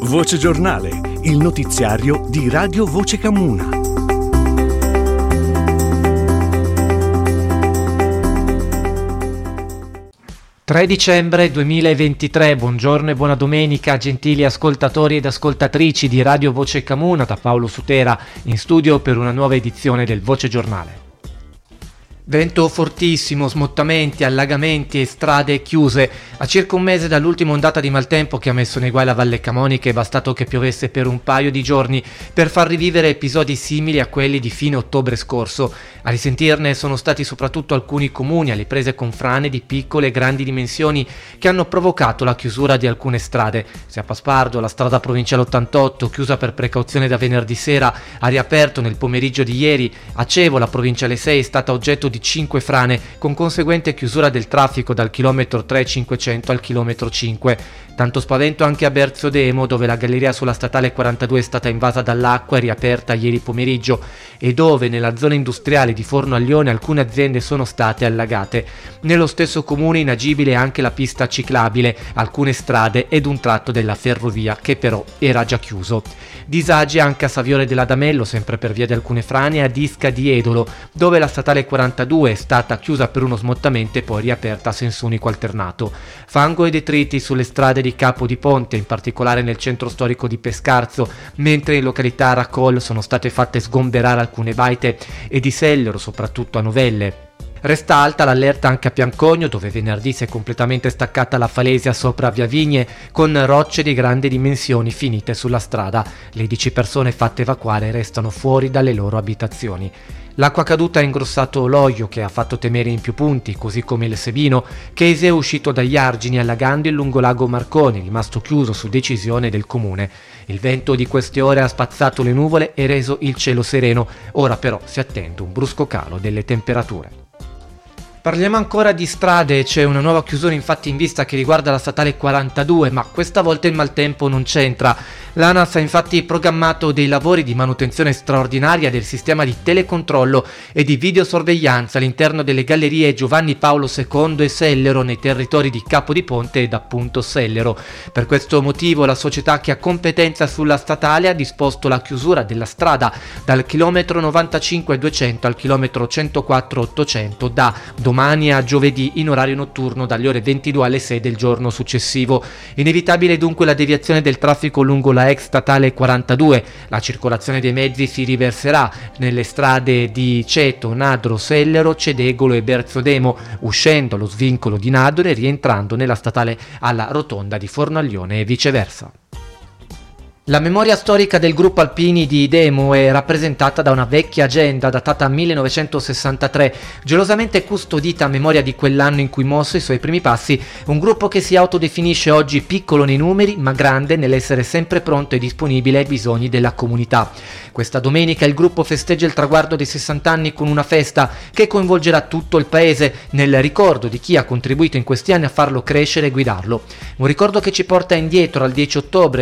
Voce Giornale, il notiziario di Radio Voce Camuna. 3 dicembre 2023, buongiorno e buona domenica gentili ascoltatori ed ascoltatrici di Radio Voce Camuna, da Paolo Sutera in studio per una nuova edizione del Voce Giornale. Vento fortissimo, smottamenti, allagamenti e strade chiuse. A circa un mese dall'ultima ondata di maltempo che ha messo nei guai la Valle Camonica è bastato che piovesse per un paio di giorni per far rivivere episodi simili a quelli di fine ottobre scorso. A risentirne sono stati soprattutto alcuni comuni alle prese con frane di piccole e grandi dimensioni che hanno provocato la chiusura di alcune strade. Sia Paspardo, la strada provinciale 88, chiusa per precauzione da venerdì sera, ha riaperto nel pomeriggio di ieri. Acevo, la provinciale 6, è stata oggetto di 5 frane, con conseguente chiusura del traffico dal chilometro 3,500 al chilometro 5. Tanto spavento anche a Berzodemo, dove la galleria sulla statale 42 è stata invasa dall'acqua e riaperta ieri pomeriggio, e dove nella zona industriale di Forno a Lione alcune aziende sono state allagate. Nello stesso comune inagibile anche la pista ciclabile, alcune strade ed un tratto della ferrovia che però era già chiuso. Disagi anche a Saviore dell'Adamello, sempre per via di alcune frane, e a Disca di Edolo, dove la statale 42 è stata chiusa per uno smottamento e poi riaperta a senso unico alternato. Fango e detriti sulle strade di Capodiponte, in particolare nel centro storico di Pescarzo, mentre in località Racol sono state fatte sgomberare alcune baite, e di Sellero, soprattutto a Novelle. Resta alta l'allerta anche a Piancogno, dove venerdì si è completamente staccata la falesia sopra Via Vigne, con rocce di grandi dimensioni finite sulla strada. Le 10 persone fatte evacuare restano fuori dalle loro abitazioni. L'acqua caduta ha ingrossato l'Oglio, che ha fatto temere in più punti, così come il Sebino, che è uscito dagli argini allagando il lungolago Marconi, rimasto chiuso su decisione del comune. Il vento di queste ore ha spazzato le nuvole e reso il cielo sereno, ora però si attende un brusco calo delle temperature. Parliamo ancora di strade, c'è una nuova chiusura infatti in vista che riguarda la statale 42, ma questa volta il maltempo non c'entra. L'ANAS ha infatti programmato dei lavori di manutenzione straordinaria del sistema di telecontrollo e di videosorveglianza all'interno delle gallerie Giovanni Paolo II e Sellero nei territori di Capodiponte ed appunto Sellero. Per questo motivo la società che ha competenza sulla statale ha disposto la chiusura della strada dal chilometro 95-200 al chilometro 104-800 da domani a giovedì in orario notturno dalle ore 22 alle 6 del giorno successivo. Inevitabile dunque la deviazione del traffico lungo la ex statale 42. La circolazione dei mezzi si riverserà nelle strade di Ceto, Nadro, Sellero, Cedegolo e Berzodemo, uscendo allo svincolo di Nadore e rientrando nella statale alla rotonda di Forno a Lione e viceversa. La memoria storica del gruppo Alpini di Demo è rappresentata da una vecchia agenda datata 1963, gelosamente custodita a memoria di quell'anno in cui mosse i suoi primi passi, un gruppo che si autodefinisce oggi piccolo nei numeri ma grande nell'essere sempre pronto e disponibile ai bisogni della comunità. Questa domenica il gruppo festeggia il traguardo dei 60 anni con una festa che coinvolgerà tutto il paese nel ricordo di chi ha contribuito in questi anni a farlo crescere e guidarlo. Un ricordo che ci porta indietro al 10 ottobre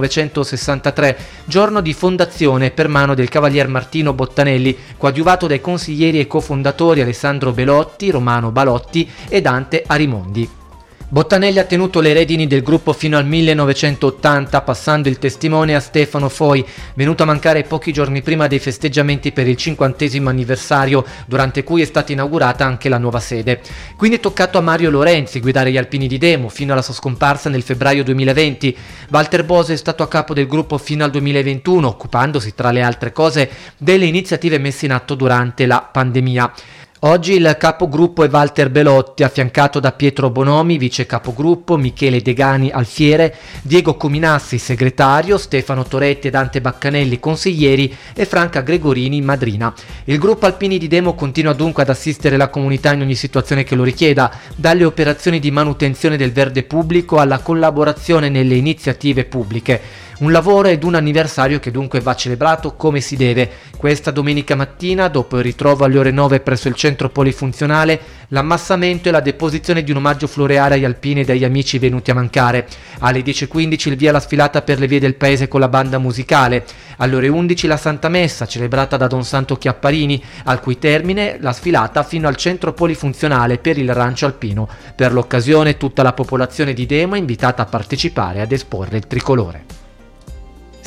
1963, giorno di fondazione per mano del cavalier Martino Bottanelli, coadiuvato dai consiglieri e cofondatori Alessandro Belotti, Romano Balotti e Dante Arimondi. Bottanelli ha tenuto le redini del gruppo fino al 1980, passando il testimone a Stefano Foi, venuto a mancare pochi giorni prima dei festeggiamenti per il 50° anniversario, durante cui è stata inaugurata anche la nuova sede. Quindi è toccato a Mario Lorenzi guidare gli Alpini di Demo fino alla sua scomparsa nel febbraio 2020. Walter Bose è stato a capo del gruppo fino al 2021, occupandosi tra le altre cose delle iniziative messe in atto durante la pandemia. Oggi il capogruppo è Walter Belotti, affiancato da Pietro Bonomi, vice capogruppo, Michele Degani, alfiere, Diego Cominassi, segretario, Stefano Toretti e Dante Baccanelli, consiglieri, e Franca Gregorini, madrina. Il gruppo Alpini di Demo continua dunque ad assistere la comunità in ogni situazione che lo richieda, dalle operazioni di manutenzione del verde pubblico alla collaborazione nelle iniziative pubbliche. Un lavoro ed un anniversario che dunque va celebrato come si deve. Questa domenica mattina, dopo il ritrovo alle ore 9 presso il centro polifunzionale, l'ammassamento e la deposizione di un omaggio floreale agli alpini e agli amici venuti a mancare. Alle 10:15 il via alla sfilata per le vie del paese con la banda musicale. Alle ore 11 la Santa Messa, celebrata da Don Santo Chiapparini, al cui termine la sfilata fino al centro polifunzionale per il rancio alpino. Per l'occasione tutta la popolazione di Demo è invitata a partecipare ad esporre il tricolore.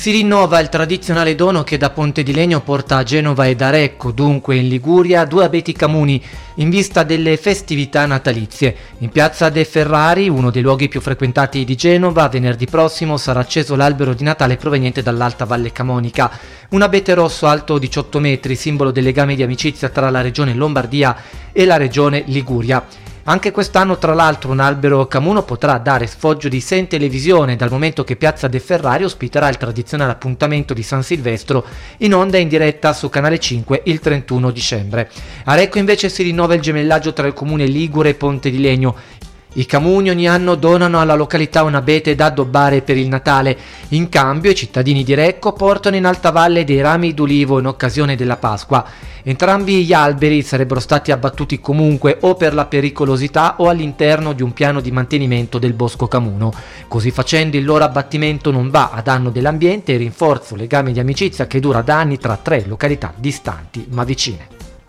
Si rinnova il tradizionale dono che da Ponte di Legno porta a Genova e D'Arecco, dunque in Liguria, 2 abeti comuni in vista delle festività natalizie. In piazza De Ferrari, uno dei luoghi più frequentati di Genova, venerdì prossimo sarà acceso l'albero di Natale proveniente dall'Alta Valle Camonica. Un abete rosso alto 18 metri, simbolo del legame di amicizia tra la regione Lombardia e la regione Liguria. Anche quest'anno, tra l'altro, un albero camuno potrà dare sfoggio di sé in televisione, dal momento che Piazza De Ferrari ospiterà il tradizionale appuntamento di San Silvestro in onda in diretta su Canale 5 il 31 dicembre. A Recco invece si rinnova il gemellaggio tra il comune ligure e Ponte di Legno. I Camuni ogni anno donano alla località un abete da addobbare per il Natale. In cambio i cittadini di Recco portano in alta valle dei rami d'ulivo in occasione della Pasqua. Entrambi gli alberi sarebbero stati abbattuti comunque o per la pericolosità o all'interno di un piano di mantenimento del bosco camuno. Così facendo il loro abbattimento non va a danno dell'ambiente e rinforza un legame di amicizia che dura da anni tra 3 località distanti ma vicine.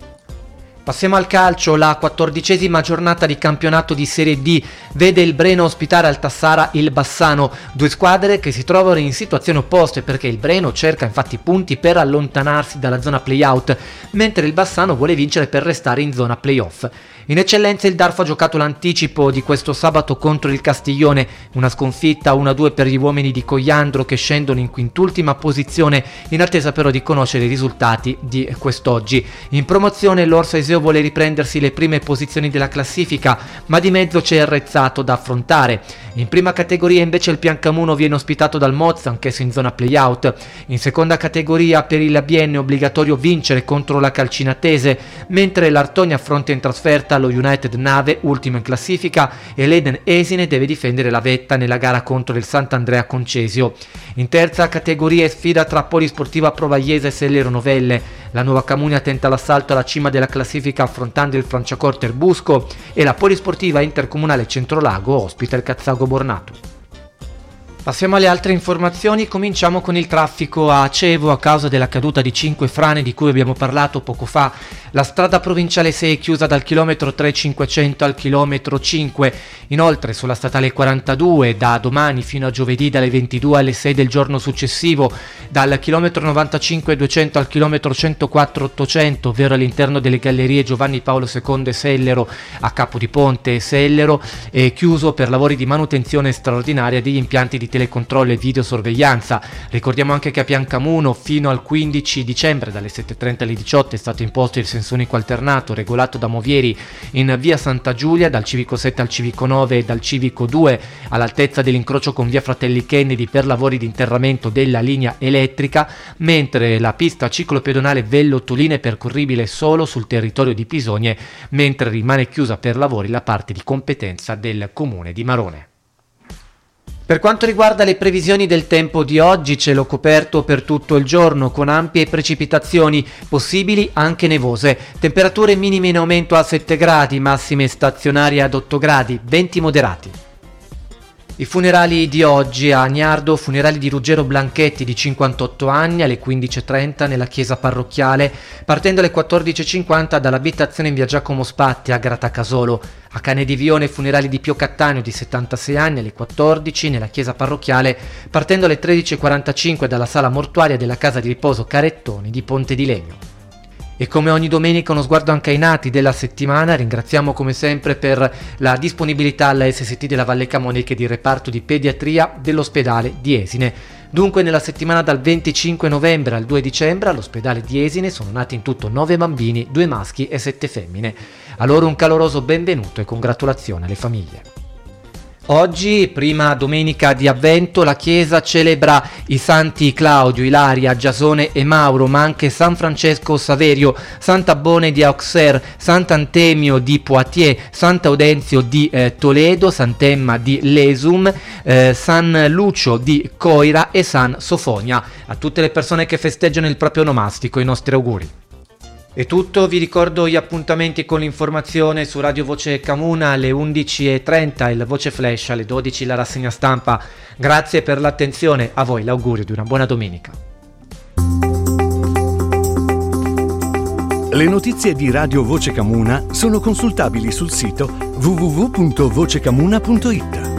Passiamo al calcio. La 14ª giornata di campionato di Serie D vede il Breno ospitare al Tassara il Bassano, 2 squadre che si trovano in situazioni opposte perché il Breno cerca infatti punti per allontanarsi dalla zona play-out, mentre il Bassano vuole vincere per restare in zona play-off. In eccellenza il Darfo ha giocato l'anticipo di questo sabato contro il Castiglione, una sconfitta 1-2 per gli uomini di Cogliandro che scendono in quintultima posizione in attesa però di conoscere i risultati di quest'oggi. In promozione l'Orsa Iseo vuole riprendersi le prime posizioni della classifica, ma di mezzo c'è il Rezzato da affrontare. In prima categoria invece il Piancamuno viene ospitato dal Mozza, anch'esso in zona play-out. In seconda categoria per il Bienne è obbligatorio vincere contro la Calcinatese, mentre l'Artonia affronta in trasferta lo United Nave, ultimo in classifica, e l'Eden Esine deve difendere la vetta nella gara contro il Sant'Andrea Concesio. In terza categoria è sfida tra Polisportiva Provagliese e Sellero Novelle. La Nuova Camunia tenta l'assalto alla cima della classifica affrontando il Franciacorta Erbusco e la Polisportiva Intercomunale Centrolago ospita il Cazzago Bornato. Passiamo alle altre informazioni, cominciamo con il traffico a Acevo a causa della caduta di 5 frane di cui abbiamo parlato poco fa. La strada provinciale 6 è chiusa dal chilometro 3,500 al chilometro 5. Inoltre sulla statale 42 da domani fino a giovedì dalle 22 alle 6 del giorno successivo, dal chilometro 95,200 al chilometro 104,800, ovvero all'interno delle gallerie Giovanni Paolo II e Sellero a Capo di Ponte e Sellero, è chiuso per lavori di manutenzione straordinaria degli impianti di telecontrollo e videosorveglianza. Ricordiamo anche che a Piancamuno fino al 15 dicembre dalle 7:30 alle 18 è stato imposto il senso unico alternato regolato da Movieri in via Santa Giulia dal civico 7 al civico 9 e dal civico 2 all'altezza dell'incrocio con via Fratelli Kennedy per lavori di interramento della linea elettrica, mentre la pista ciclopedonale Vello-Tuline è percorribile solo sul territorio di Pisogne, mentre rimane chiusa per lavori la parte di competenza del comune di Marone. Per quanto riguarda le previsioni del tempo di oggi, cielo coperto per tutto il giorno con ampie precipitazioni, possibili anche nevose, temperature minime in aumento a 7 gradi, massime stazionarie ad 8 gradi, venti moderati. I funerali di oggi a Agnardo, funerali di Ruggero Blanchetti di 58 anni alle 15:30 nella chiesa parrocchiale, partendo alle 14:50 dall'abitazione in via Giacomo Spatti a Gratacasolo. A Cane di Vione, funerali di Pio Cattaneo di 76 anni alle 14 nella chiesa parrocchiale, partendo alle 13:45 dalla sala mortuaria della casa di riposo Carettoni di Ponte di Legno. E come ogni domenica uno sguardo anche ai nati della settimana. Ringraziamo come sempre per la disponibilità alla SST della Valle Camonica e di reparto di pediatria dell'ospedale di Esine. Dunque nella settimana dal 25 novembre al 2 dicembre all'ospedale di Esine sono nati in tutto 9 bambini, 2 maschi e 7 femmine. A loro un caloroso benvenuto e congratulazioni alle famiglie. Oggi, prima domenica di Avvento, la Chiesa celebra i santi Claudio, Ilaria, Giasone e Mauro, ma anche San Francesco Saverio, Sant'Abbone di Auxerre, Sant'Antemio di Poitiers, Sant'Audenzio di Toledo, Sant'Emma di Lesum, San Lucio di Coira e San Sofonia. A tutte le persone che festeggiano il proprio onomastico, i nostri auguri. È tutto, vi ricordo gli appuntamenti con l'informazione su Radio Voce Camuna alle 11:30, il Voce Flash alle 12, la rassegna stampa. Grazie per l'attenzione, a voi l'augurio di una buona domenica. Le notizie di Radio Voce Camuna sono consultabili sul sito www.vocecamuna.it.